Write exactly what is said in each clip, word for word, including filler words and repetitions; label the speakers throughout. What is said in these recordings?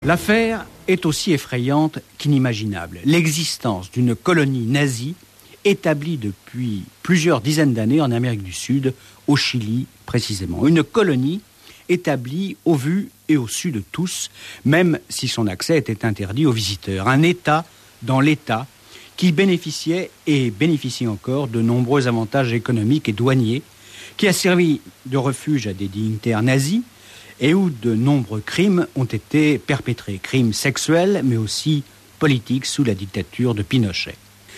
Speaker 1: L'affaire est aussi effrayante qu'inimaginable. L'existence d'une colonie nazie établie depuis plusieurs dizaines d'années en Amérique du Sud, au Chili précisément. Une colonie établie au vu et au su de tous, même si son accès était interdit aux visiteurs. Un État dans l'État qui bénéficiait et bénéficie encore de nombreux avantages économiques et douaniers, qui a servi de refuge à des dignitaires nazis, et où de nombreux crimes ont été perpétrés. Crimes sexuels, mais aussi politiques sous la dictature de Pinochet.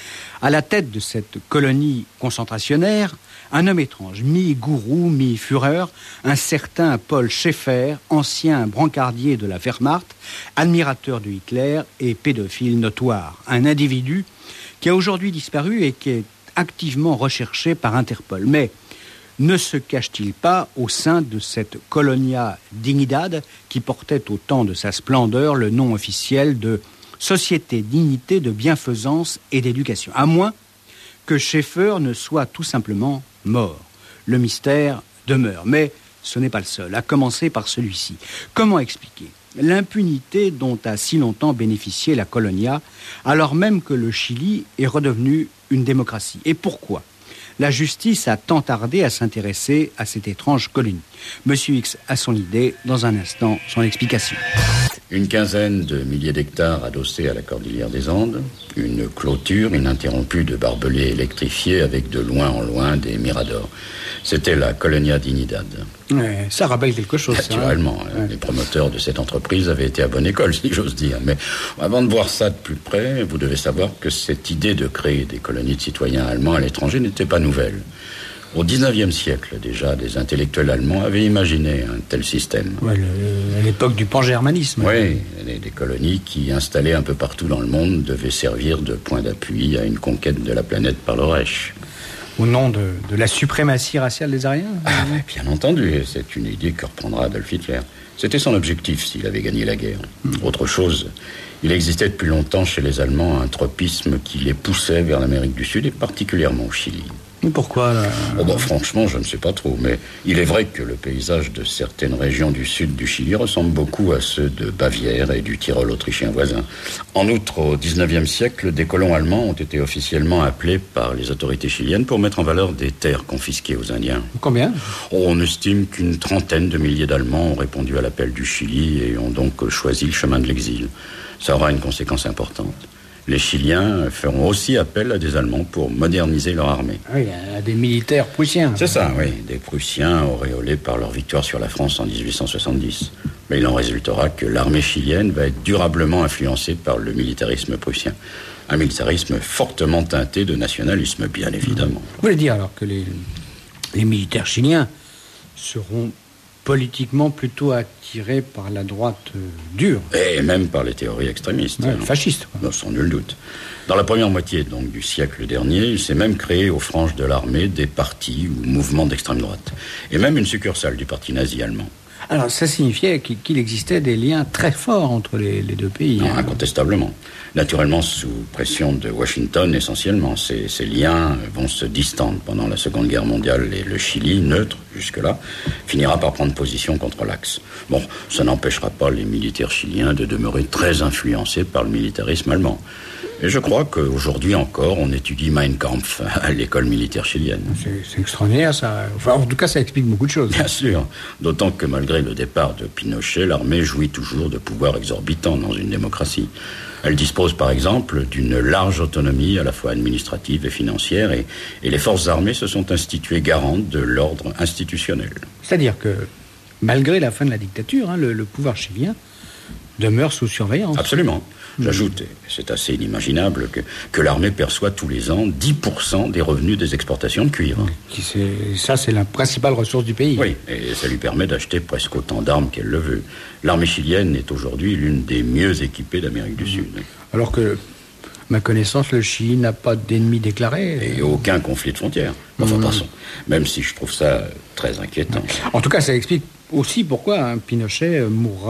Speaker 1: À la tête de cette colonie concentrationnaire, un homme étrange, mi-gourou, mi-fureur, un certain Paul Schaeffer, ancien brancardier de la Wehrmacht, admirateur de Hitler et pédophile notoire. Un individu qui a aujourd'hui disparu et qui est activement recherché par Interpol. Mais ne se cache-t-il pas au sein de cette Colonia Dignidad qui portait au temps de sa splendeur le nom officiel de Société Dignité de Bienfaisance et d'Éducation, à moins que Schaeffer ne soit tout simplement mort. Le mystère demeure, mais ce n'est pas le seul, à commencer par celui-ci. Comment expliquer l'impunité dont a si longtemps bénéficié la Colonia, alors même que le Chili est redevenu une démocratie? Et pourquoi la justice a tant tardé à s'intéresser à cette étrange colonie? Monsieur X a son idée, dans un instant, son explication.
Speaker 2: Une quinzaine de milliers d'hectares adossés à la cordillère des Andes, une clôture ininterrompue de barbelés électrifiés avec de loin en loin des miradors. C'était la Colonia Dignidad.
Speaker 1: Ouais, ça rappelle quelque chose.
Speaker 2: Naturellement,
Speaker 1: ça, hein.
Speaker 2: Les promoteurs de cette entreprise avaient été à bonne école, si j'ose dire. Mais avant de voir ça de plus près, vous devez savoir que cette idée de créer des colonies de citoyens allemands à l'étranger n'était pas nouvelle. Au dix-neuvième siècle, déjà, des intellectuels allemands avaient imaginé un tel système.
Speaker 1: Ouais, le, à l'époque du pangermanisme.
Speaker 2: Oui, des, des colonies qui, installées un peu partout dans le monde, devaient servir de point d'appui à une conquête de la planète par le Reich.
Speaker 1: Au nom de, de la suprématie raciale des Aryens?
Speaker 2: Ah, mais bien entendu, c'est une idée que reprendra Adolf Hitler. C'était son objectif s'il avait gagné la guerre. Mmh. Autre chose, il existait depuis longtemps chez les Allemands un tropisme qui les poussait vers l'Amérique du Sud et particulièrement au Chili.
Speaker 1: Pourquoi là...
Speaker 2: Oh bon, franchement, je ne sais pas trop, mais il est vrai que le paysage de certaines régions du sud du Chili ressemble beaucoup à ceux de Bavière et du Tyrol autrichien voisin. En outre, au dix-neuvième siècle, des colons allemands ont été officiellement appelés par les autorités chiliennes pour mettre en valeur des terres confisquées aux Indiens.
Speaker 1: Combien ?
Speaker 2: Oh, on estime qu'une trentaine de milliers d'Allemands ont répondu à l'appel du Chili et ont donc choisi le chemin de l'exil. Ça aura une conséquence importante. Les Chiliens feront aussi appel à des Allemands pour moderniser leur armée.
Speaker 1: Oui, à des militaires prussiens.
Speaker 2: C'est ça, oui. Des Prussiens auréolés par leur victoire sur la France en dix-huit cent soixante-dix. Mais il en résultera que l'armée chilienne va être durablement influencée par le militarisme prussien. Un militarisme fortement teinté de nationalisme, bien évidemment.
Speaker 1: Vous voulez dire alors que les, les militaires chiliens seront politiquement plutôt attirés par la droite euh, dure.
Speaker 2: Et même par les théories extrémistes.
Speaker 1: Ouais, fascistes.
Speaker 2: Non, sans nul doute. Dans la première moitié donc, du siècle dernier, il s'est même créé aux franges de l'armée des partis ou mouvements d'extrême droite. Et même une succursale du parti nazi allemand.
Speaker 1: Alors, ça signifiait qu'il existait des liens très forts entre les, les deux pays.
Speaker 2: Non,
Speaker 1: hein.
Speaker 2: Incontestablement. Naturellement, sous pression de Washington, essentiellement. Ces, ces liens vont se distendre pendant la Seconde Guerre mondiale et le Chili, neutre jusque-là, finira par prendre position contre l'Axe. Bon, ça n'empêchera pas les militaires chiliens de demeurer très influencés par le militarisme allemand. Et je crois qu'aujourd'hui encore, on étudie Mein Kampf à l'école militaire chilienne.
Speaker 1: C'est, c'est extraordinaire, ça. Enfin, en tout cas, ça explique beaucoup de choses.
Speaker 2: Bien sûr. D'autant que malgré le départ de Pinochet, l'armée jouit toujours de pouvoirs exorbitants dans une démocratie. Elle dispose, par exemple, d'une large autonomie à la fois administrative et financière, et, et les forces armées se sont instituées garantes de l'ordre institutionnel.
Speaker 1: C'est-à-dire que, malgré la fin de la dictature, hein, le, le pouvoir chilien demeure sous surveillance.
Speaker 2: Absolument. J'ajoute, et c'est assez inimaginable, que, que l'armée perçoit tous les ans dix pour cent des revenus des exportations de cuivre.
Speaker 1: Qui c'est, ça, c'est la principale ressource du pays.
Speaker 2: Oui, et ça lui permet d'acheter presque autant d'armes qu'elle le veut. L'armée chilienne est aujourd'hui l'une des mieux équipées d'Amérique du Sud.
Speaker 1: Alors que, à ma connaissance, le Chili n'a pas d'ennemis déclarés.
Speaker 2: Et aucun conflit de frontières. Enfin,
Speaker 1: mmh.
Speaker 2: passons. Même si je trouve ça très inquiétant.
Speaker 1: En tout cas, ça explique aussi pourquoi hein, Pinochet mourra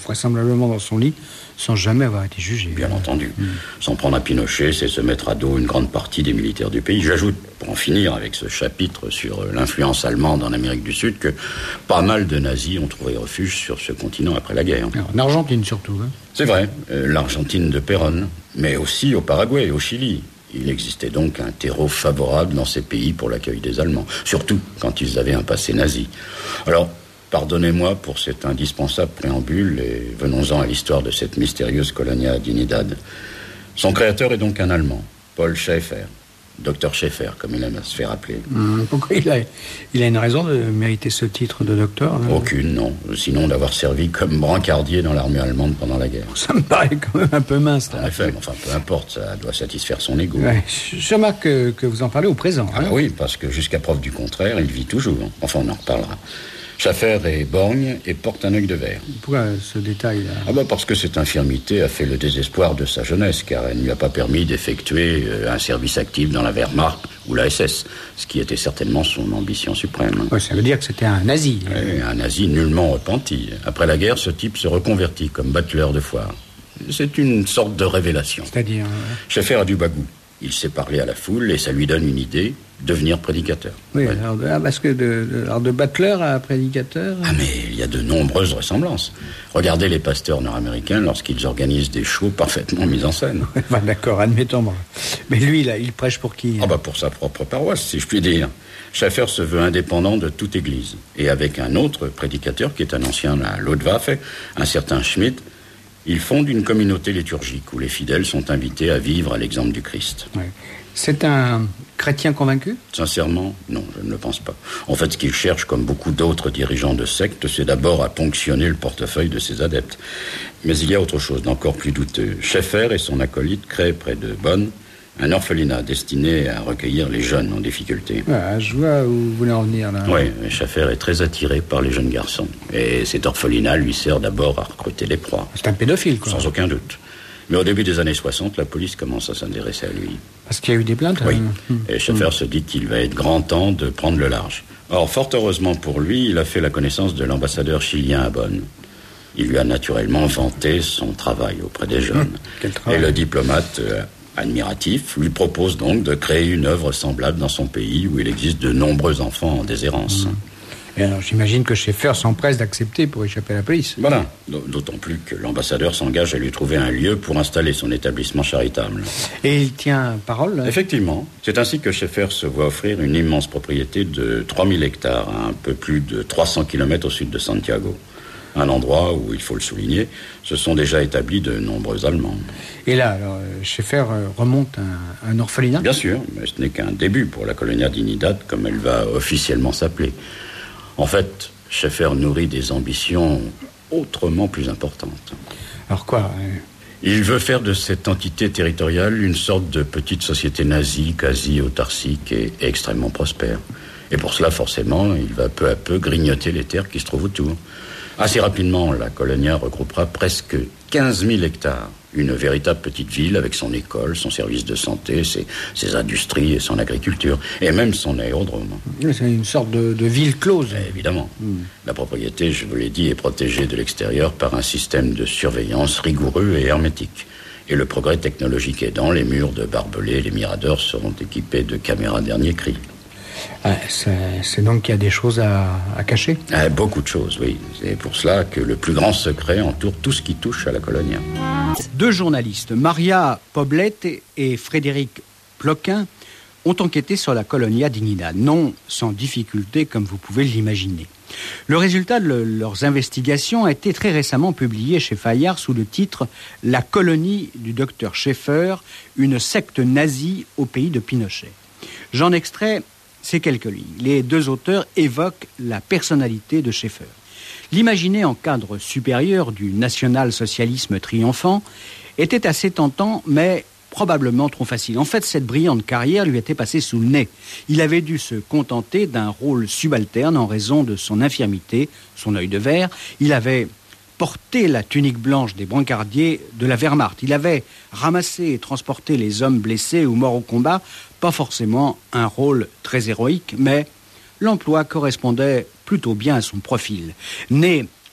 Speaker 1: vraisemblablement dans son lit, sans jamais avoir été jugé.
Speaker 2: Bien entendu. Mmh. S'en prendre à Pinochet, c'est se mettre à dos une grande partie des militaires du pays. J'ajoute, pour en finir avec ce chapitre sur l'influence allemande en Amérique du Sud, que pas mal de nazis ont trouvé refuge sur ce continent après la guerre.
Speaker 1: Alors, en Argentine surtout. Hein.
Speaker 2: C'est vrai, euh, l'Argentine de Perón, mais aussi au Paraguay et au Chili. Il existait donc un terreau favorable dans ces pays pour l'accueil des Allemands, surtout quand ils avaient un passé nazi. Alors, pardonnez-moi pour cet indispensable préambule et venons-en à l'histoire de cette mystérieuse colonia Dignidad. Son créateur est donc un Allemand, Paul Schaeffer, docteur Schaeffer, comme il aime à se faire appeler.
Speaker 1: Mmh, pourquoi il a, il a une raison de mériter ce titre de docteur là?
Speaker 2: Aucune, non. Sinon d'avoir servi comme brancardier dans l'armée allemande pendant la guerre.
Speaker 1: Ça me paraît quand même un peu mince. Là.
Speaker 2: En effet, mais enfin, peu importe, ça doit satisfaire son ego.
Speaker 1: Ouais, je remarque que, que vous en parlez au présent.
Speaker 2: Ah
Speaker 1: hein?
Speaker 2: oui, parce que jusqu'à preuve du contraire, il vit toujours. Enfin, on en reparlera. Schaeffer est borgne et porte un œil de verre.
Speaker 1: Pourquoi ce détail-là?
Speaker 2: Ah bah parce que cette infirmité a fait le désespoir de sa jeunesse, car elle ne lui a pas permis d'effectuer un service actif dans la Wehrmacht ou la S S, ce qui était certainement son ambition suprême.
Speaker 1: Ouais, ça veut dire que c'était un nazi.
Speaker 2: Oui, un nazi nullement repenti. Après la guerre, ce type se reconvertit comme battleur de foire. C'est une sorte de révélation.
Speaker 1: C'est-à-dire...
Speaker 2: Schaeffer a du bagou. Il sait parler à la foule et ça lui donne une idée, devenir prédicateur.
Speaker 1: Oui,
Speaker 2: ouais.
Speaker 1: alors, de, ah, parce que de, de, alors de battleur à prédicateur...
Speaker 2: Ah mais il y a de nombreuses ressemblances. Regardez les pasteurs nord-américains lorsqu'ils organisent des shows parfaitement mis en scène.
Speaker 1: Bah, d'accord, admettons. Mais lui, là, il prêche pour qui?
Speaker 2: Ah bah pour sa propre paroisse, si je puis dire. Schaeffer se veut indépendant de toute église. Et avec un autre prédicateur qui est un ancien à Luftwaffe, un certain Schmidt, ils fondent une communauté liturgique où les fidèles sont invités à vivre à l'exemple du Christ.
Speaker 1: Ouais. C'est un chrétien convaincu?
Speaker 2: Sincèrement, non, je ne le pense pas. En fait, ce qu'il cherche, comme beaucoup d'autres dirigeants de sectes, c'est d'abord à ponctionner le portefeuille de ses adeptes. Mais il y a autre chose d'encore plus douteux. Schaeffer et son acolyte créent près de Bonn un orphelinat destiné à recueillir les jeunes en difficulté.
Speaker 1: Ah, je vois où vous voulez en venir, là.
Speaker 2: Oui, Schaeffer est très attiré par les jeunes garçons. Et cet orphelinat lui sert d'abord à recruter les proies.
Speaker 1: C'est un pédophile, quoi.
Speaker 2: Sans aucun doute. Mais au début des années soixante, la police commence à s'intéresser à lui.
Speaker 1: Parce qu'il y a eu des plaintes?
Speaker 2: Oui.
Speaker 1: euh...
Speaker 2: Et Schaeffer mmh. se dit qu'il va être grand temps de prendre le large. Or, fort heureusement pour lui, il a fait la connaissance de l'ambassadeur chilien à Bonn. Il lui a naturellement vanté son travail auprès des jeunes.
Speaker 1: Mmh, quel travail.
Speaker 2: Et le diplomate... Euh, admiratif, lui propose donc de créer une œuvre semblable dans son pays où il existe de nombreux enfants en déshérence.
Speaker 1: Mmh. Et alors, j'imagine que Schaeffer s'empresse d'accepter pour échapper à la police.
Speaker 2: Voilà, d'autant plus que l'ambassadeur s'engage à lui trouver un lieu pour installer son établissement charitable.
Speaker 1: Et il tient parole là?
Speaker 2: Effectivement, c'est ainsi que Schaeffer se voit offrir une immense propriété de trois mille hectares, à un peu plus de trois cents kilomètres au sud de Santiago. Un endroit où, il faut le souligner, se sont déjà établis de nombreux Allemands.
Speaker 1: Et là, alors, Schaeffer remonte un, un orphelinat?
Speaker 2: Bien sûr, mais ce n'est qu'un début pour la colonia Dignidad, comme elle va officiellement s'appeler. En fait, Schaeffer nourrit des ambitions autrement plus importantes.
Speaker 1: Alors quoi?
Speaker 2: Il veut faire de cette entité territoriale une sorte de petite société nazie, quasi autarcique et extrêmement prospère. Et pour cela, forcément, il va peu à peu grignoter les terres qui se trouvent autour. Assez rapidement, la colonia regroupera presque quinze mille hectares. Une véritable petite ville avec son école, son service de santé, ses, ses industries et son agriculture. Et même son aérodrome.
Speaker 1: C'est une sorte de, de ville close.
Speaker 2: Et évidemment. Mm. La propriété, je vous l'ai dit, est protégée de l'extérieur par un système de surveillance rigoureux et hermétique. Et le progrès technologique aidant, les murs de barbelés et les miradors seront équipés de caméras dernier cri.
Speaker 1: Ah, c'est, c'est donc qu'il y a des choses à, à cacher?
Speaker 2: Ah, beaucoup de choses, oui. C'est pour cela que le plus grand secret entoure tout ce qui touche à la colonia.
Speaker 1: Deux journalistes, Maria Poblete et Frédéric Ploquin, ont enquêté sur la colonia Dignidad, non sans difficulté comme vous pouvez l'imaginer. Le résultat de le, leurs investigations a été très récemment publié chez Fayard sous le titre « La colonie du docteur Schaeffer, une secte nazie au pays de Pinochet ». J'en extrais ces quelques lignes. Les deux auteurs évoquent la personnalité de Schaeffer. L'imaginer en cadre supérieur du national-socialisme triomphant était assez tentant, mais probablement trop facile. En fait, cette brillante carrière lui était passée sous le nez. Il avait dû se contenter d'un rôle subalterne en raison de son infirmité, son œil de verre. Il avait porté la tunique blanche des brancardiers de la Wehrmacht. Il avait ramassé et transporté les hommes blessés ou morts au combat. Pas forcément un rôle très héroïque, mais l'emploi correspondait plutôt bien à son profil. Né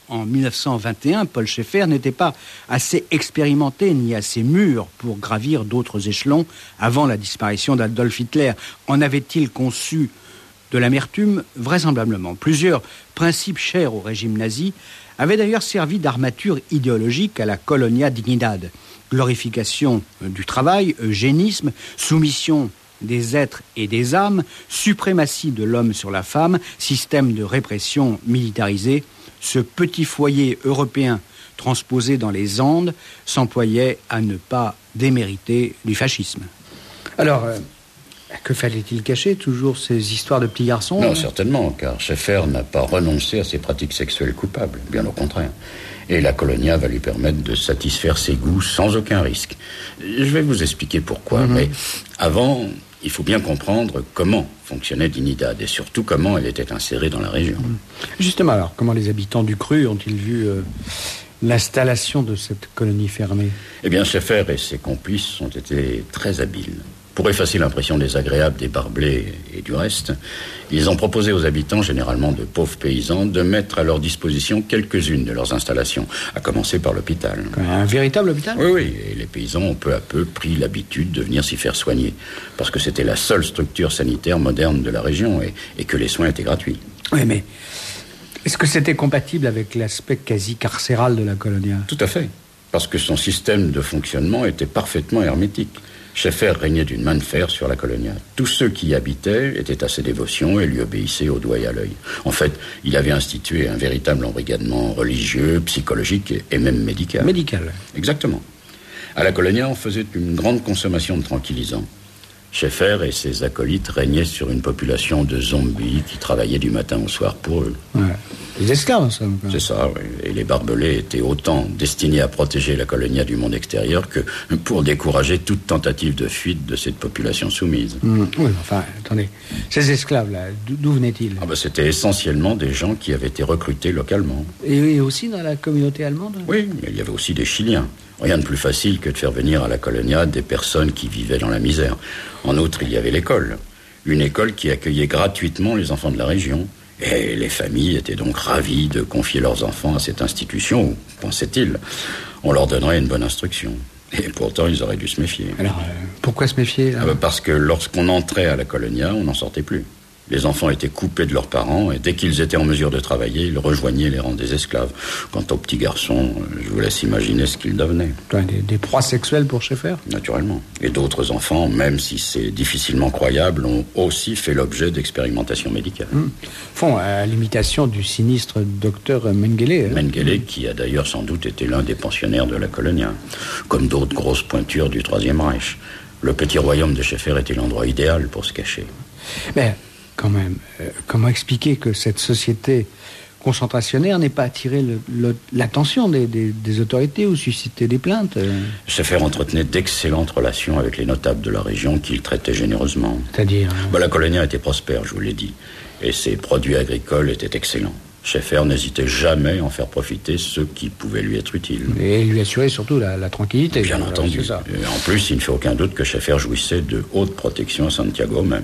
Speaker 1: en mille neuf cent vingt et un, Paul Schaeffer n'était pas assez expérimenté ni assez mûr pour gravir d'autres échelons avant la disparition d'Adolf Hitler. En avait-il conçu de l'amertume? Vraisemblablement. Plusieurs principes chers au régime nazi avaient d'ailleurs servi d'armature idéologique à la Colonia Dignidad. Glorification du travail, eugénisme, soumission des êtres et des âmes, suprématie de l'homme sur la femme, système de répression militarisé. Ce petit foyer européen transposé dans les Andes s'employait à ne pas démériter du fascisme. Alors, euh, que fallait-il cacher? Toujours ces histoires de petits garçons?
Speaker 2: Non, certainement, car Schaeffer n'a pas renoncé à ses pratiques sexuelles coupables, bien au contraire. Et la Colonia va lui permettre de satisfaire ses goûts sans aucun risque. Je vais vous expliquer pourquoi, mm-hmm. mais avant, il faut bien comprendre comment fonctionnait Dignidad et surtout comment elle était insérée dans la région.
Speaker 1: Justement, alors, comment les habitants du Cru ont-ils vu euh, l'installation de cette colonie fermée?
Speaker 2: Eh bien, Schaeffer et ses complices ont été très habiles. Pour effacer l'impression désagréable des barbelés et du reste, ils ont proposé aux habitants, généralement de pauvres paysans, de mettre à leur disposition quelques-unes de leurs installations, à commencer par l'hôpital.
Speaker 1: Un véritable hôpital?
Speaker 2: Oui, oui, et les paysans ont peu à peu pris l'habitude de venir s'y faire soigner, parce que c'était la seule structure sanitaire moderne de la région et, et que les soins étaient gratuits.
Speaker 1: Oui, mais est-ce que c'était compatible avec l'aspect quasi carcéral de la Colonia?
Speaker 2: Tout à fait, parce que son système de fonctionnement était parfaitement hermétique. Schaeffer régnait d'une main de fer sur la Colonia. Tous ceux qui y habitaient étaient à ses dévotions et lui obéissaient au doigt et à l'œil. En fait, il avait institué un véritable embrigadement religieux, psychologique et même médical.
Speaker 1: Médical.
Speaker 2: Exactement. À la Colonia, on faisait une grande consommation de tranquillisants. Schaeffer et ses acolytes régnaient sur une population de zombies qui travaillaient du matin au soir pour eux.
Speaker 1: Ouais. Les esclaves, ça.
Speaker 2: C'est ça, oui. Et les barbelés étaient autant destinés à protéger la Colonia du monde extérieur que pour décourager toute tentative de fuite de cette population soumise.
Speaker 1: Mmh. Oui, enfin, attendez. Ces esclaves-là, d'où venaient-ils?
Speaker 2: Ah ben, c'était essentiellement des gens qui avaient été recrutés localement.
Speaker 1: Et aussi dans la communauté allemande?
Speaker 2: Oui, mais il y avait aussi des Chiliens. Rien de plus facile que de faire venir à la Colonia des personnes qui vivaient dans la misère. En outre, il y avait l'école. Une école qui accueillait gratuitement les enfants de la région. Et les familles étaient donc ravies de confier leurs enfants à cette institution où, pensaient-ils, on leur donnerait une bonne instruction. Et pourtant, ils auraient dû se méfier.
Speaker 1: Alors, euh, pourquoi se méfier là?
Speaker 2: Ah ben parce que lorsqu'on entrait à la Colonia, on n'en sortait plus. Les enfants étaient coupés de leurs parents et dès qu'ils étaient en mesure de travailler, ils rejoignaient les rangs des esclaves. Quant aux petits garçons, je vous laisse imaginer ce qu'ils devenaient.
Speaker 1: Des, des proies sexuelles pour Schaeffer?
Speaker 2: Naturellement. Et d'autres enfants, même si c'est difficilement croyable, ont aussi fait l'objet d'expérimentations médicales.
Speaker 1: Mmh. Font à l'imitation du sinistre docteur Mengele. Hein?
Speaker 2: Mengele, qui a d'ailleurs sans doute été l'un des pensionnaires de la Colonia, comme d'autres grosses pointures du Troisième Reich. Le petit royaume de Schaeffer était l'endroit idéal pour se cacher.
Speaker 1: Mais quand même, euh, comment expliquer que cette société concentrationnaire n'ait pas attiré le, le, l'attention des, des, des autorités ou suscité des plaintes? euh...
Speaker 2: Schaeffer entretenait d'excellentes relations avec les notables de la région qu'il traitait généreusement.
Speaker 1: C'est-à-dire hein...
Speaker 2: bah, La Colonia était prospère, je vous l'ai dit, et ses produits agricoles étaient excellents. Schaeffer n'hésitait jamais à en faire profiter ceux qui pouvaient lui être utiles.
Speaker 1: Et lui assurer surtout la, la tranquillité.
Speaker 2: Bien voilà, entendu. Ça. Et en plus, il ne fait aucun doute que Schaeffer jouissait de haute protection à Santiago même.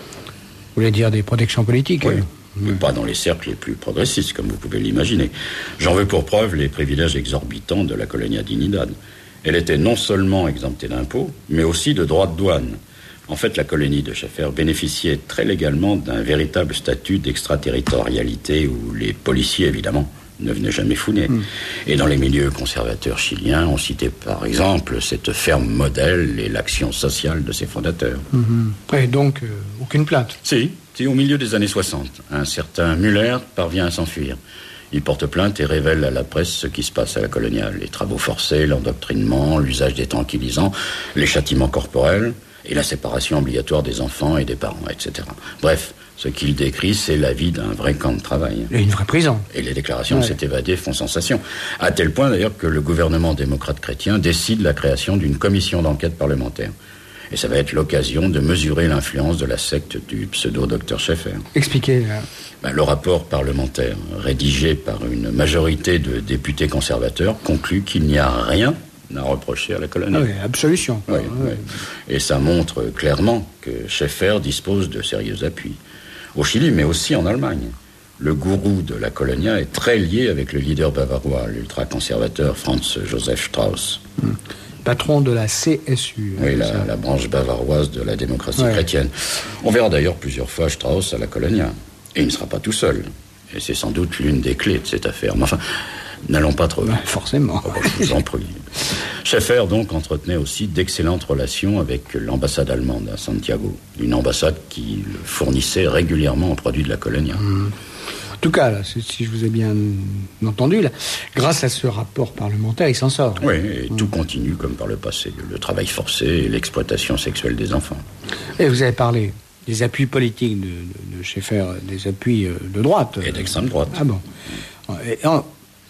Speaker 1: Vous voulez dire des protections politiques?
Speaker 2: Oui, mais pas dans les cercles les plus progressistes, comme vous pouvez l'imaginer. J'en veux pour preuve les privilèges exorbitants de la Colonia Dignidad. Elle était non seulement exemptée d'impôts, mais aussi de droits de douane. En fait, la colonie de Schaeffer bénéficiait très légalement d'un véritable statut d'extraterritorialité où les policiers, évidemment, ne venaient jamais fouiner. Mm. Et dans les milieux conservateurs chiliens, on citait par exemple cette ferme modèle et l'action sociale de ses fondateurs.
Speaker 1: Mm-hmm. Et donc, euh, aucune plainte?
Speaker 2: Si, si, au milieu des années soixante, un certain Müller parvient à s'enfuir. Il porte plainte et révèle à la presse ce qui se passe à la Colonia. Les travaux forcés, l'endoctrinement, l'usage des tranquillisants, les châtiments corporels et la séparation obligatoire des enfants et des parents, et cetera. Bref, ce qu'il décrit, c'est la vie d'un vrai camp de travail.
Speaker 1: Et une vraie prison.
Speaker 2: Et les déclarations ouais. de cet évadé font sensation. À tel point, d'ailleurs, que le gouvernement démocrate-chrétien décide la création d'une commission d'enquête parlementaire. Et ça va être l'occasion de mesurer l'influence de la secte du pseudo-docteur Schaeffer.
Speaker 1: Expliquez.
Speaker 2: Ben, le rapport parlementaire, rédigé par une majorité de députés conservateurs, conclut qu'il n'y a rien à reprocher à la colonie.
Speaker 1: Ah oui, absolution.
Speaker 2: Oui,
Speaker 1: ah, oui.
Speaker 2: oui. Et ça montre clairement que Schaeffer dispose de sérieux appuis. Au Chili, mais aussi en Allemagne. Le gourou de la Colonia est très lié avec le leader bavarois, l'ultra-conservateur Franz Josef Strauss.
Speaker 1: Hum. Patron de la C S U.
Speaker 2: Oui, la, la branche bavaroise de la démocratie ouais. chrétienne. On verra d'ailleurs plusieurs fois Strauss à la Colonia. Et il ne sera pas tout seul. Et c'est sans doute l'une des clés de cette affaire. Mais enfin, n'allons pas trop.
Speaker 1: Ouais, forcément.
Speaker 2: Oh, je vous en prie. Schäfer, donc, entretenait aussi d'excellentes relations avec l'ambassade allemande à Santiago. Une ambassade qui le fournissait régulièrement en produits de la Colonia.
Speaker 1: Mmh. En tout cas, là, si je vous ai bien entendu, là, grâce à ce rapport parlementaire, il s'en sort.
Speaker 2: Oui, et mmh. tout continue comme par le passé. Le travail forcé et l'exploitation sexuelle des enfants.
Speaker 1: Et vous avez parlé des appuis politiques de, de, de Schäfer, des appuis de droite.
Speaker 2: Et d'extrême droite.
Speaker 1: Ah bon. Et, en,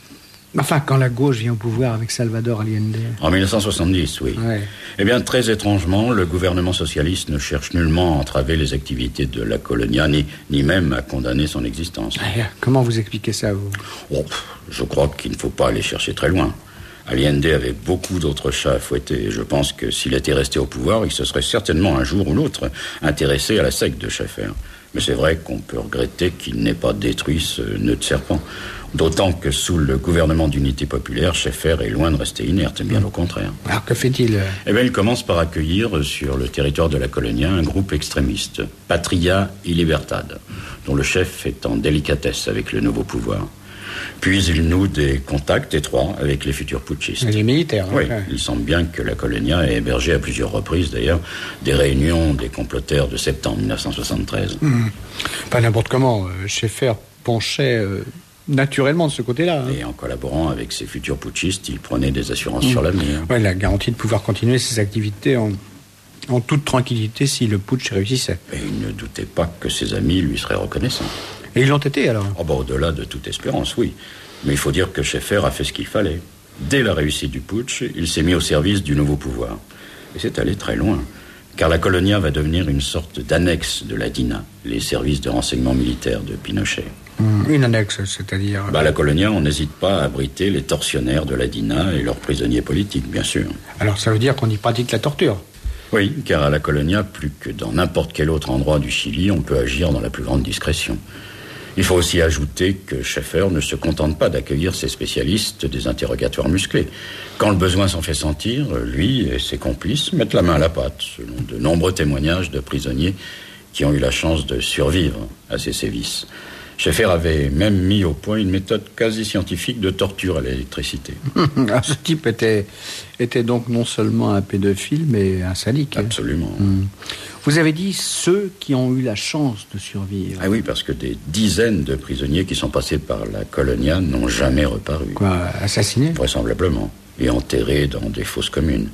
Speaker 1: enfin, quand la gauche vient au pouvoir avec Salvador Allende.
Speaker 2: En mille neuf cent soixante-dix, oui. Ouais. Eh bien, très étrangement, le gouvernement socialiste ne cherche nullement à entraver les activités de la Colonia, ni, ni même à condamner son existence.
Speaker 1: Ah, comment vous expliquez ça, vous ?
Speaker 2: Oh, je crois qu'il ne faut pas aller chercher très loin. Allende avait beaucoup d'autres chats à fouetter, et je pense que s'il était resté au pouvoir, il se serait certainement un jour ou l'autre intéressé à la secte de Schäfer. Mais c'est vrai qu'on peut regretter qu'il n'ait pas détruit ce nœud de serpent. D'autant que sous le gouvernement d'unité populaire, Schäfer est loin de rester inerte, bien mmh. au contraire.
Speaker 1: Alors que fait-il ?
Speaker 2: Eh bien, il commence par accueillir sur le territoire de la Colonia un groupe extrémiste, Patria y Libertad, dont le chef est en délicatesse avec le nouveau pouvoir. Puis il noue des contacts étroits avec les futurs putschistes.
Speaker 1: Les militaires.
Speaker 2: Oui,
Speaker 1: okay.
Speaker 2: Il semble bien que la Colonia ait hébergé à plusieurs reprises, d'ailleurs, des réunions des comploteurs de septembre mille neuf cent soixante-treize.
Speaker 1: Mmh. Pas n'importe comment. Euh, Schäfer penchait euh, naturellement de ce côté-là. Hein.
Speaker 2: Et en collaborant avec ses futurs putschistes, il prenait des assurances mmh. sur l'avenir.
Speaker 1: Oui, la garantie de pouvoir continuer ses activités en, en toute tranquillité si le putsch réussissait.
Speaker 2: Et il ne doutait pas que ses amis lui seraient reconnaissants.
Speaker 1: Et ils l'ont été, alors ?
Speaker 2: Oh, bah, au-delà de toute espérance, oui. Mais il faut dire que Schäfer a fait ce qu'il fallait. Dès la réussite du putsch, il s'est mis au service du nouveau pouvoir. Et c'est allé très loin, car la Colonia va devenir une sorte d'annexe de la D I N A, les services de renseignement militaire de Pinochet.
Speaker 1: Mmh, une annexe, c'est-à-dire...
Speaker 2: Bah, la Colonia, on n'hésite pas à abriter les tortionnaires de la D I N A et leurs prisonniers politiques, bien sûr.
Speaker 1: Alors ça veut dire qu'on y pratique la torture ?
Speaker 2: Oui, car à la Colonia, plus que dans n'importe quel autre endroit du Chili, on peut agir dans la plus grande discrétion. Il faut aussi ajouter que Schäfer ne se contente pas d'accueillir ses spécialistes des interrogatoires musclés. Quand le besoin s'en fait sentir, lui et ses complices mettent la main à la pâte, selon de nombreux témoignages de prisonniers qui ont eu la chance de survivre à ces sévices. Schäfer avait même mis au point une méthode quasi scientifique de torture à l'électricité.
Speaker 1: Ce type était, était donc non seulement un pédophile, mais un sadique.
Speaker 2: Absolument.
Speaker 1: Hum. Vous avez dit ceux qui ont eu la chance de survivre.
Speaker 2: Ah oui, parce que des dizaines de prisonniers qui sont passés par la Colonia n'ont jamais reparu.
Speaker 1: Quoi, assassinés ?
Speaker 2: Vraisemblablement, et enterrés dans des fosses communes.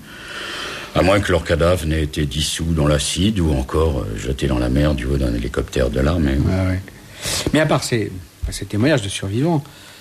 Speaker 2: À moins que leurs cadavres n'aient été dissous dans l'acide ou encore euh, jetés dans la mer du haut d'un hélicoptère de l'armée.
Speaker 1: Ah ouais. Mais à part ces, ces témoignages de survivants,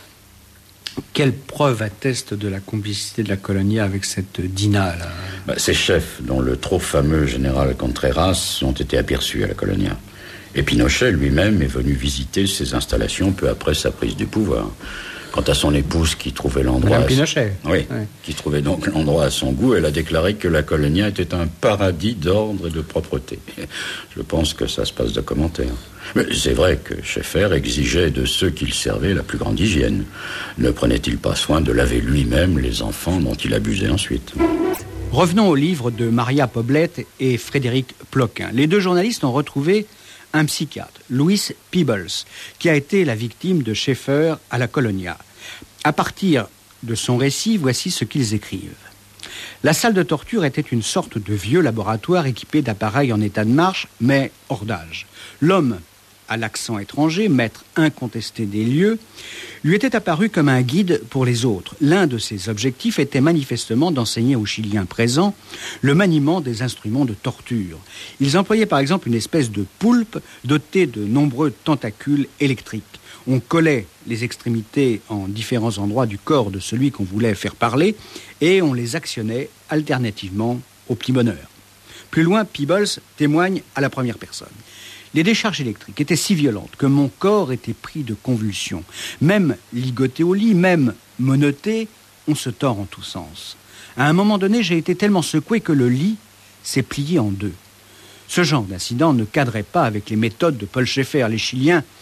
Speaker 1: quelle preuve atteste de la complicité de la Colonia avec cette D I N A là ?
Speaker 2: Bah, ces chefs, dont le trop fameux général Contreras, ont été aperçus à la Colonia. Et Pinochet lui-même est venu visiter ces installations peu après sa prise du pouvoir. Quant à son épouse qui trouvait l'endroit...
Speaker 1: Madame Pinochet.
Speaker 2: Oui, ouais. Qui trouvait donc l'endroit à son goût, elle a déclaré que la Colonia était un paradis d'ordre et de propreté. Je pense que ça se passe de commentaires. Mais c'est vrai que Schäfer exigeait de ceux qu'il servait la plus grande hygiène. Ne prenait-il pas soin de laver lui-même les enfants dont il abusait ensuite ?
Speaker 1: Revenons au livre de Maria Poblete et Frédéric Ploquin. Les deux journalistes ont retrouvé un psychiatre, Louis Peebles, qui a été la victime de Schäfer à la Colonia. À partir de son récit, voici ce qu'ils écrivent. La salle de torture était une sorte de vieux laboratoire équipé d'appareils en état de marche, mais hors d'âge. L'homme à l'accent étranger, maître incontesté des lieux, lui était apparu comme un guide pour les autres. L'un de ses objectifs était manifestement d'enseigner aux Chiliens présents le maniement des instruments de torture. Ils employaient par exemple une espèce de poulpe dotée de nombreux tentacules électriques. On collait les extrémités en différents endroits du corps de celui qu'on voulait faire parler et on les actionnait alternativement au petit bonheur. Plus loin, Peebles témoigne à la première personne. Les décharges électriques étaient si violentes que mon corps était pris de convulsions. Même ligoté au lit, même menotté, on se tord en tous sens. À un moment donné, j'ai été tellement secoué que le lit s'est plié en deux. Ce genre d'incident ne cadrait pas avec les méthodes de Paul Schäfer. Les Chiliens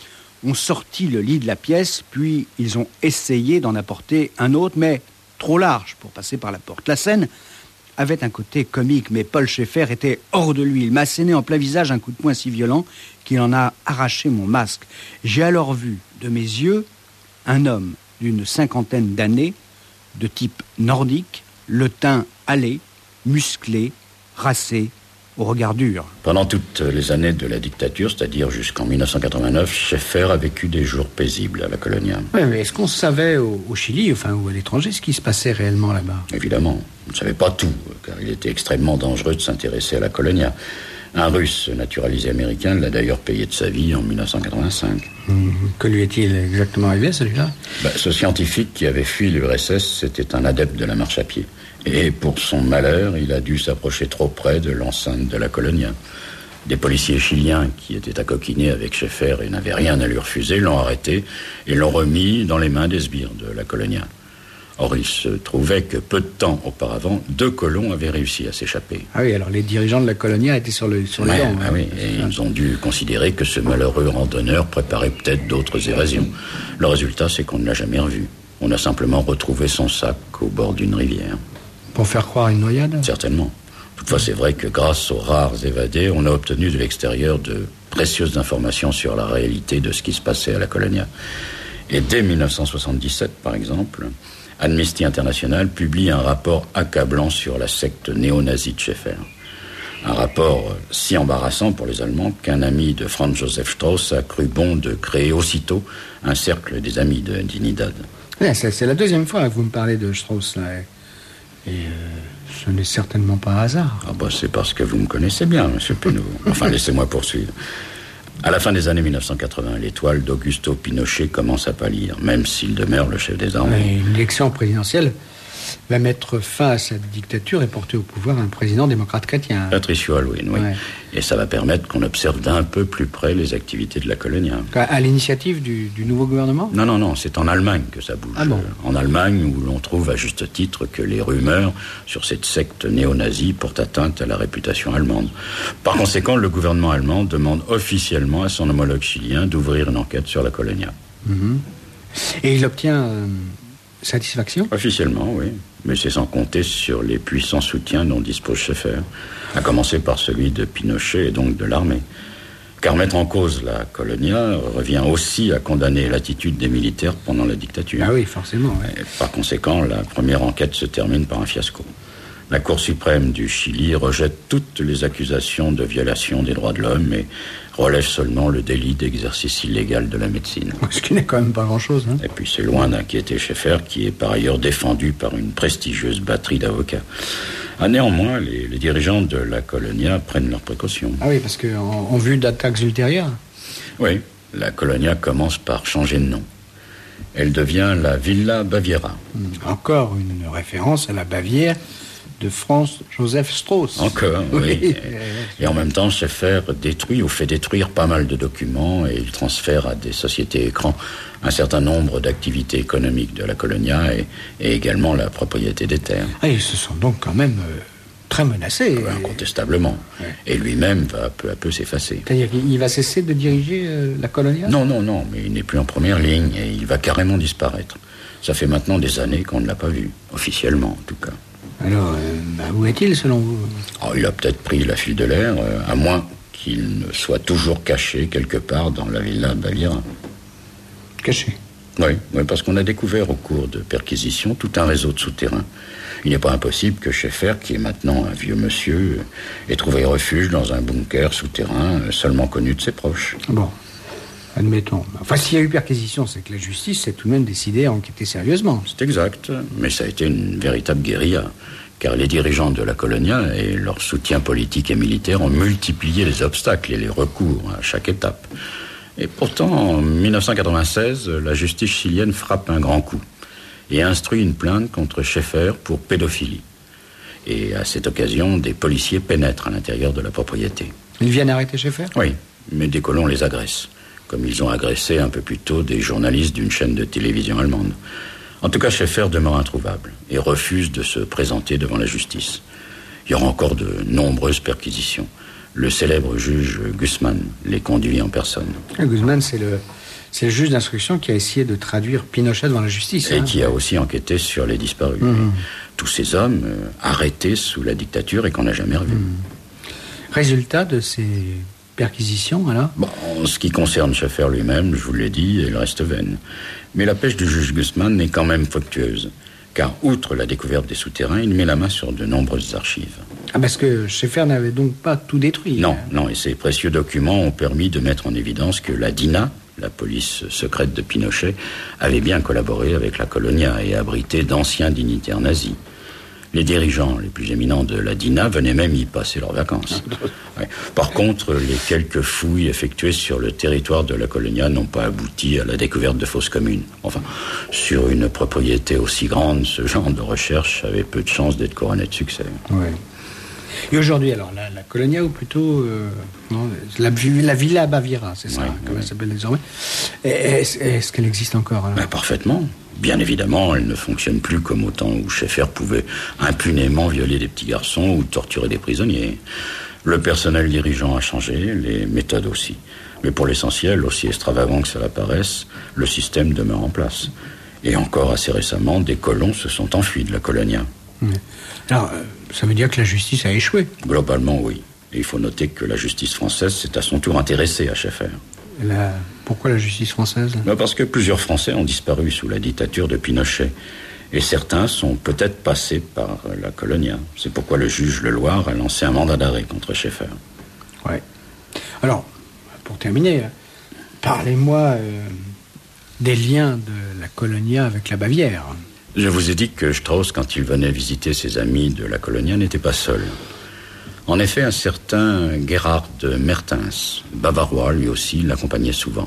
Speaker 1: ont sorti le lit de la pièce, puis ils ont essayé d'en apporter un autre, mais trop large pour passer par la porte. La scène avait un côté comique, mais Paul Schaeffer était hors de lui. Il m'a asséné en plein visage un coup de poing si violent qu'il en a arraché mon masque. J'ai alors vu de mes yeux un homme d'une cinquantaine d'années, de type nordique, le teint hâlé, musclé, racé, au regard dur.
Speaker 2: Pendant toutes les années de la dictature, c'est-à-dire jusqu'en dix-neuf cent quatre-vingt-neuf, Schaeffer a vécu des jours paisibles à la Colonia.
Speaker 1: Oui, mais est-ce qu'on savait au, au Chili, enfin, ou à l'étranger, ce qui se passait réellement là-bas?
Speaker 2: Évidemment, on ne savait pas tout, car il était extrêmement dangereux de s'intéresser à la Colonia. Un Russe naturalisé américain l'a d'ailleurs payé de sa vie en dix-neuf cent quatre-vingt-cinq.
Speaker 1: Mmh. Que lui est-il exactement arrivé, celui-là?
Speaker 2: Ben, ce scientifique qui avait fui l'U R S S, c'était un adepte de la marche à pied. Et pour son malheur, il a dû s'approcher trop près de l'enceinte de la Colonia. Des policiers chiliens qui étaient accoquinés avec Schaeffer et n'avaient rien à lui refuser l'ont arrêté et l'ont remis dans les mains des sbires de la Colonia. Or, il se trouvait que peu de temps auparavant, deux colons avaient réussi à s'échapper.
Speaker 1: Ah oui, alors les dirigeants de la Colonia étaient sur le sur les
Speaker 2: ouais,
Speaker 1: dents.
Speaker 2: Ah oui, et ils ont dû considérer que ce malheureux randonneur préparait peut-être d'autres évasions. Le résultat, c'est qu'on ne l'a jamais revu. On a simplement retrouvé son sac au bord d'une rivière.
Speaker 1: Pour faire croire à une noyade?
Speaker 2: Certainement. Toutefois, c'est vrai que grâce aux rares évadés, on a obtenu de l'extérieur de précieuses informations sur la réalité de ce qui se passait à la Colonia. Et dès dix-neuf cent soixante-dix-sept, par exemple, Amnesty International publie un rapport accablant sur la secte néo-nazie de Schaeffer. Un rapport si embarrassant pour les Allemands qu'un ami de Franz Josef Strauss a cru bon de créer aussitôt un cercle des amis de Dignidad.
Speaker 1: Ouais, c'est, c'est la deuxième fois que vous me parlez de Strauss, là. Et euh, ce n'est certainement pas un hasard.
Speaker 2: Ah bah c'est parce que vous me connaissez bien, monsieur Penaud. Enfin, laissez-moi poursuivre. À la fin des années dix-neuf cent quatre-vingts, l'étoile d'Augusto Pinochet commence à pâlir, même s'il demeure le chef des armées.
Speaker 1: Mais une élection présidentielle va mettre fin à cette dictature et porter au pouvoir un président démocrate chrétien.
Speaker 2: Patricio Aylwin, oui.
Speaker 1: Ouais.
Speaker 2: Et ça va permettre qu'on observe d'un peu plus près les activités de la Colonia.
Speaker 1: À l'initiative du, du nouveau gouvernement?
Speaker 2: Non, non, non, c'est en Allemagne que ça bouge.
Speaker 1: Ah bon?
Speaker 2: En Allemagne, où l'on trouve à juste titre que les rumeurs sur cette secte néo-nazie portent atteinte à la réputation allemande. Par conséquent, le gouvernement allemand demande officiellement à son homologue chilien d'ouvrir une enquête sur la Colonia.
Speaker 1: Mmh. Et il obtient euh, satisfaction?
Speaker 2: Officiellement, oui. Mais c'est sans compter sur les puissants soutiens dont dispose Schaeffer, à commencer par celui de Pinochet et donc de l'armée. Car mettre en cause la Colonia revient aussi à condamner l'attitude des militaires pendant la dictature.
Speaker 1: Ah oui, forcément. Ouais.
Speaker 2: Et par conséquent, la première enquête se termine par un fiasco. La Cour suprême du Chili rejette toutes les accusations de violation des droits de l'homme et relève seulement le délit d'exercice illégal de la médecine.
Speaker 1: Ce qui n'est quand même pas grand-chose. Hein.
Speaker 2: Et puis c'est loin d'inquiéter Schaeffer, qui est par ailleurs défendu par une prestigieuse batterie d'avocats. Ah, néanmoins, les, les dirigeants de la Colonia prennent leurs précautions.
Speaker 1: Ah oui, parce qu'en en vue d'attaques ultérieures?
Speaker 2: Oui, la Colonia commence par changer de nom. Elle devient la Villa Baviera.
Speaker 1: Hum, encore une référence à la Bavière de Franz Josef Strauss.
Speaker 2: Encore, oui.
Speaker 1: oui.
Speaker 2: Et, et en même temps, Schaeffer détruit ou fait détruire pas mal de documents et il transfère à des sociétés écrans un certain nombre d'activités économiques de la Colonia et, et également la propriété des terres.
Speaker 1: Ah, ils se sont donc quand même euh, très menacés.
Speaker 2: Ouais, incontestablement. Ouais. Et lui-même va peu à peu s'effacer.
Speaker 1: C'est-à-dire qu'il va cesser de diriger euh, la Colonia?
Speaker 2: Non, non, non, mais il n'est plus en première ligne et il va carrément disparaître. Ça fait maintenant des années qu'on ne l'a pas vu, officiellement en tout cas.
Speaker 1: Alors, euh, bah, où est-il selon vous?
Speaker 2: Oh, il a peut-être pris la fuite de l'air, euh, à moins qu'il ne soit toujours caché quelque part dans la Villa Baviera.
Speaker 1: Caché?
Speaker 2: Oui, oui, parce qu'on a découvert au cours de perquisitions tout un réseau de souterrains. Il n'est pas impossible que Schaeffer, qui est maintenant un vieux monsieur, ait trouvé refuge dans un bunker souterrain seulement connu de ses proches.
Speaker 1: Bon, admettons. Enfin, s'il y a eu perquisition, c'est que la justice s'est tout de même décidée à enquêter sérieusement.
Speaker 2: C'est exact, mais ça a été une véritable guérilla, car les dirigeants de la Colonia et leur soutien politique et militaire ont multiplié les obstacles et les recours à chaque étape. Et pourtant, en dix-neuf cent quatre-vingt-seize, la justice chilienne frappe un grand coup et instruit une plainte contre Schaeffer pour pédophilie. Et à cette occasion, des policiers pénètrent à l'intérieur de la propriété.
Speaker 1: Ils viennent arrêter Schaeffer?
Speaker 2: Oui, mais des colons les agressent, comme ils ont agressé un peu plus tôt des journalistes d'une chaîne de télévision allemande. En tout cas, Schaeffer demeure introuvable et refuse de se présenter devant la justice. Il y aura encore de nombreuses perquisitions. Le célèbre juge Guzman les conduit en personne.
Speaker 1: Ah, Guzman, c'est le, C'est le juge d'instruction qui a essayé de traduire Pinochet devant la justice.
Speaker 2: Et
Speaker 1: hein.
Speaker 2: qui a aussi enquêté sur les disparus.
Speaker 1: Mmh.
Speaker 2: Tous ces hommes euh, arrêtés sous la dictature et qu'on n'a jamais revus.
Speaker 1: Mmh. Résultat de ces perquisitions, alors ?
Speaker 2: Bon, en ce qui concerne Schaeffer lui-même, je vous l'ai dit, il reste vaine. Mais la pêche du juge Gusman est quand même fructueuse. Car, outre la découverte des souterrains, il met la main sur de nombreuses archives.
Speaker 1: Ah, parce que Schaeffer n'avait donc pas tout détruit.
Speaker 2: Non,
Speaker 1: hein.
Speaker 2: non, et ces précieux documents ont permis de mettre en évidence que la D I N A, la police secrète de Pinochet, avait bien collaboré avec la Colonia et abrité d'anciens dignitaires nazis. Les dirigeants les plus éminents de la D I N A venaient même y passer leurs vacances. Ouais. Par contre, les quelques fouilles effectuées sur le territoire de la Colonia n'ont pas abouti à la découverte de fosses communes. Enfin, sur une propriété aussi grande, ce genre de recherche avait peu de chances d'être couronné de succès.
Speaker 1: Ouais. Et aujourd'hui, alors, la, la Colonia, ou plutôt euh, non, la, la Villa Baviera, c'est ça,
Speaker 2: ouais,
Speaker 1: comme
Speaker 2: ouais.
Speaker 1: elle s'appelle désormais. Est-ce, est-ce qu'elle existe encore alors ?
Speaker 2: Ben, parfaitement. Bien évidemment, elle ne fonctionne plus comme au temps où Schaeffer pouvait impunément violer des petits garçons ou torturer des prisonniers. Le personnel dirigeant a changé, les méthodes aussi. Mais pour l'essentiel, aussi extravagant que cela paraisse, le système demeure en place. Et encore assez récemment, des colons se sont enfuis de la Colonia.
Speaker 1: Ouais. Alors, euh, ça veut dire que la justice a échoué ?
Speaker 2: Globalement, oui. Et il faut noter que la justice française s'est à son tour intéressée à Schaeffer.
Speaker 1: La... Pourquoi la justice française ?
Speaker 2: Ben parce que plusieurs Français ont disparu sous la dictature de Pinochet. Et certains sont peut-être passés par la Colonia. C'est pourquoi le juge Leloir a lancé un mandat d'arrêt contre Schaeffer.
Speaker 1: Oui. Alors, pour terminer, parlez-moi euh, des liens de la Colonia avec la Bavière.
Speaker 2: Je vous ai dit que Strauss, quand il venait visiter ses amis de la Colonia, n'était pas seul. En effet, un certain Gerhard Mertens, bavarois lui aussi, l'accompagnait souvent.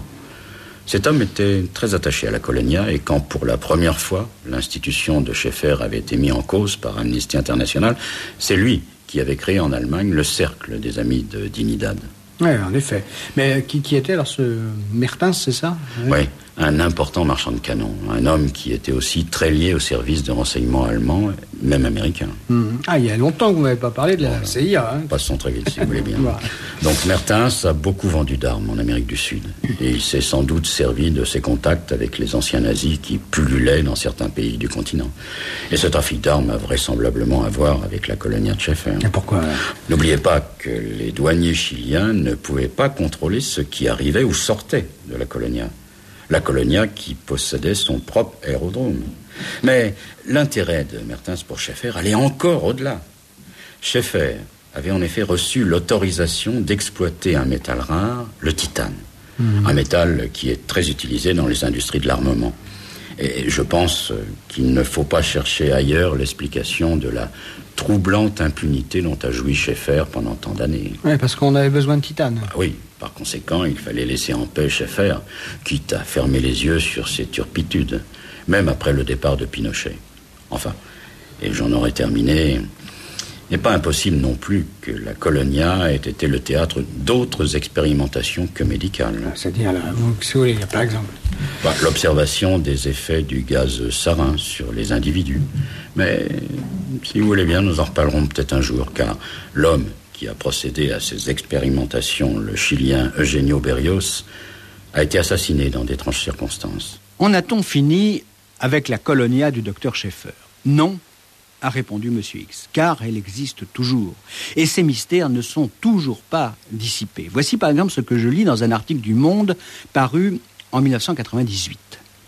Speaker 2: Cet homme était très attaché à la Colonia et quand pour la première fois l'institution de Schaeffer avait été mise en cause par Amnesty International, c'est lui qui avait créé en Allemagne le cercle des amis de Dignidad.
Speaker 1: Oui, en effet. Mais qui, qui était alors ce Mertens, c'est ça ?
Speaker 2: Oui, ouais, un important marchand de canons. Un homme qui était aussi très lié au service de renseignement allemand, même américain.
Speaker 1: Mmh. Ah, il y a longtemps que vous n'avez pas parlé de la voilà. C I A. Hein.
Speaker 2: Passons très vite, si vous voulez bien.
Speaker 1: Voilà.
Speaker 2: Donc Mertens a beaucoup vendu d'armes en Amérique du Sud. Et il s'est sans doute servi de ses contacts avec les anciens nazis qui pullulaient dans certains pays du continent. Et ce trafic d'armes a vraisemblablement à voir avec la Colonia de Schaeffer.
Speaker 1: Et pourquoi ?
Speaker 2: N'oubliez pas que les douaniers chiliens ne pouvaient pas contrôler ce qui arrivait ou sortait de la Colonia. La Colonia qui possédait son propre aérodrome. Mais l'intérêt de Mertens pour Schaeffer allait encore au-delà. Schaeffer avait en effet reçu l'autorisation d'exploiter un métal rare, le titane. Mmh. Un métal qui est très utilisé dans les industries de l'armement. Et je pense qu'il ne faut pas chercher ailleurs l'explication de la troublante impunité dont a joui Schaeffer pendant tant d'années.
Speaker 1: Oui, parce qu'on avait besoin de titane.
Speaker 2: Ah oui, par conséquent, il fallait laisser en paix Schaeffer, quitte à fermer les yeux sur ses turpitudes, même après le départ de Pinochet. Enfin, et j'en aurais terminé, il n'est pas impossible non plus que la Colonia ait été le théâtre d'autres expérimentations que médicales.
Speaker 1: C'est-à-dire, là, vous, si vous voulez, par exemple
Speaker 2: bah, l'observation des effets du gaz sarin sur les individus. Mais, si vous voulez bien, nous en reparlerons peut-être un jour, car l'homme qui a procédé à ces expérimentations, le Chilien Eugenio Berrios, a été assassiné dans d'étranges circonstances.
Speaker 1: En a-t-on fini avec la Colonia du docteur Schaeffer ? Non, a répondu M. X, car elle existe toujours. Et ces mystères ne sont toujours pas dissipés. Voici par exemple ce que je lis dans un article du Monde paru en dix-neuf cent quatre-vingt-dix-huit.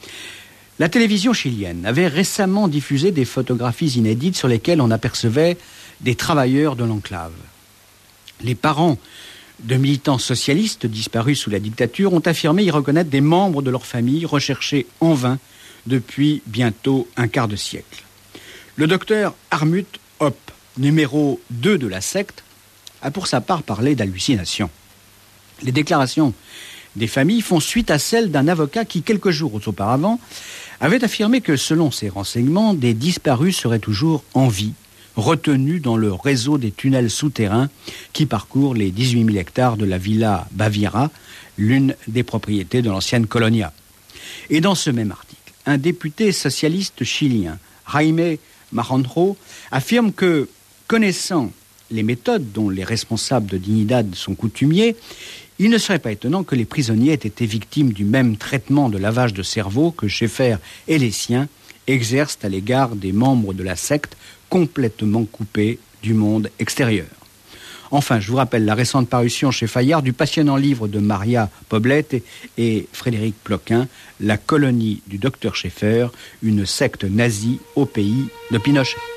Speaker 1: La télévision chilienne avait récemment diffusé des photographies inédites sur lesquelles on apercevait des travailleurs de l'enclave. Les parents de militants socialistes disparus sous la dictature ont affirmé y reconnaître des membres de leur famille recherchés en vain depuis bientôt un quart de siècle. Le docteur Armut Hopp, numéro deux de la secte, a pour sa part parlé d'hallucinations. Les déclarations des familles font suite à celles d'un avocat qui, quelques jours auparavant, avait affirmé que, selon ses renseignements, des disparus seraient toujours en vie, retenus dans le réseau des tunnels souterrains qui parcourent les dix-huit mille hectares de la Villa Baviera, l'une des propriétés de l'ancienne Colonia. Et dans ce même article, un député socialiste chilien, Jaime Maranhão, affirme que, connaissant les méthodes dont les responsables de Dignidad sont coutumiers, Il ne serait pas étonnant que les prisonniers aient été victimes du même traitement de lavage de cerveau que Schaeffer et les siens exercent à l'égard des membres de la secte complètement coupés du monde extérieur. Enfin, je vous rappelle la récente parution chez Fayard du passionnant livre de Maria Poblete et, et Frédéric Ploquin, La colonie du docteur Schaeffer, une secte nazie au pays de Pinochet.